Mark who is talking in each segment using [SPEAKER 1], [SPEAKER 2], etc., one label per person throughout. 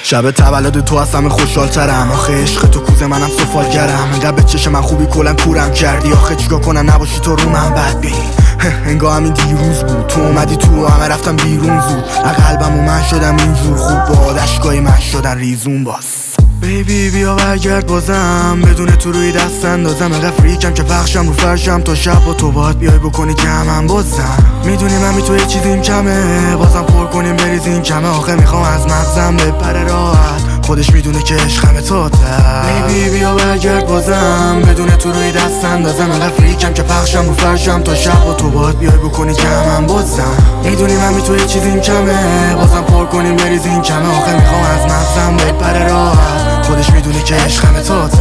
[SPEAKER 1] شب تولد تو از همه خوشحال ترم. آخه عشق تو کوزه منم سفالگرم. انقدر به چشم من خوبی کلن کورم کردی. آخه چیکار کنم نباشی تو رو من بدبین. انگار همین دیروز بود تو اومدی تو همه رفتم بیرون زود. قلبم و من شدم اینجور خوب با اشکای من شدن ریزون باز. بیبی بیا برگرد بازم بدون تو روی دست اندازم. انقدر فریکم که پخشم رو فرشم تا شب با تو باید بیای بکنی جمعم بازم. میدونی من بی تو یه چیزیم کمه بازم پر کنیم بریزیم کمه. آخه میخوام از مغزم بپره راحت خودش میدونه که عشقم تاته. بیبی بیا برگرد بازم بدون تو روی دست اندازم. انقدر فریکم که پخشم رو فرشم تا شب با تو باید بیای بکنی جمعم بازم. میدونی من بی تو یه چیزیم کمه بازم پر کنیم بریزیم کمه. آخه میخوام از مغزم بپره راحت خودش میدونه که عشقم تاتش.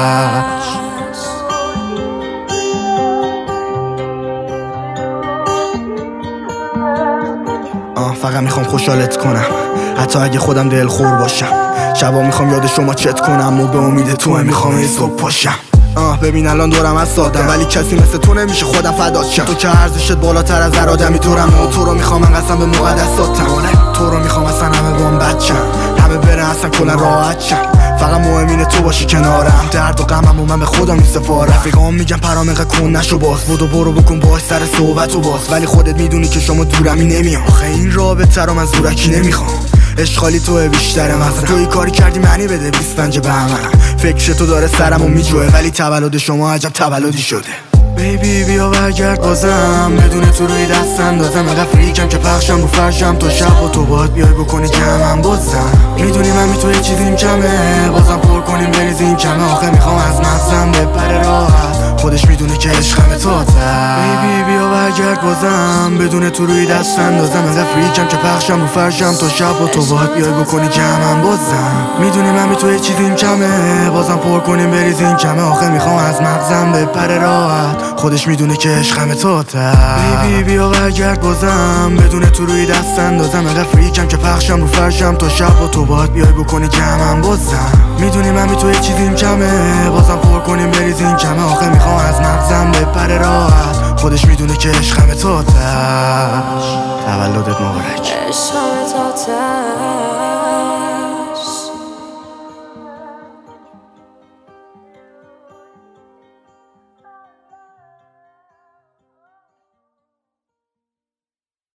[SPEAKER 1] فقط میخوام خوشحالت کنم حتی اگه خودم دلخور باشم. شبا میخوام یاد شما چت کنم و به امید تو میخوام این صبح پاشم. ببین الان دورم از سادم ولی کسی مثل تو نمیشه خودم فدات شم. تو که ارزشت بالاتر از هر آدمی دورم و تو رو میخوام من قسم به مقدساتم. تو رو میخوام اصلا همه بام بچم همه برن اصلا کلا راحت شم. فقط مهم اینه تو باشی کنارم. درد و غمم و من به خودم میسپارم. رفیقام میگن پرام اینقدر کن نشو باز. بودو برو بکن باش سر صحبت و باز. ولی خودت میدونی که شما دورمی نمیام. آخه این رابطه رو من زورکی نمیخوام. اشغالی توه بیشترم از توی کاری کردی معنی بده 25 بهمنم. فکر تو داره سرمو میجوه ولی تولد شما عجب تولدی شده. بیبی بیا برگرد بازم بدون تو روی دست اندازم. انقدر فریکم که پخشم رو فرشم تا شب با تو باید بیای بکنی جمعم بازم. میدونی من بی تو یه چیزیم کمه بازم پر کنیم بریزیم کمه. آخه میخوام از مغزم بپره راحت خودش میدونه که عشقم تاته. بیبی بیا برگرد بازم بدون تو روی دست اندازم. انقدر فریکم که پخشم رو فرشم تا شب با تو باید بیای بکنی جمعم بازم. میدونی من بی تو یه چیزیم کمه بازم پر کنیم بریزیم کمه. آخه میخوام از مغزم بپره راحت خودش میدونه که عشقم تاته. بیبی بیا برگرد بازم بدون تو روی دست اندازم. انقدر فریکم که پخشم رو فرشم تا شب با تو باید بیای بکنی جمعم بازم. میدونی من بی تو یه چیزیم کمه بازم پر کنیم بریزیم کمه. آخه میخوام از مغزم بپره راحت خودش میدونه که عشقم تاته. تولدت مبارک.
[SPEAKER 2] عشقم تاته.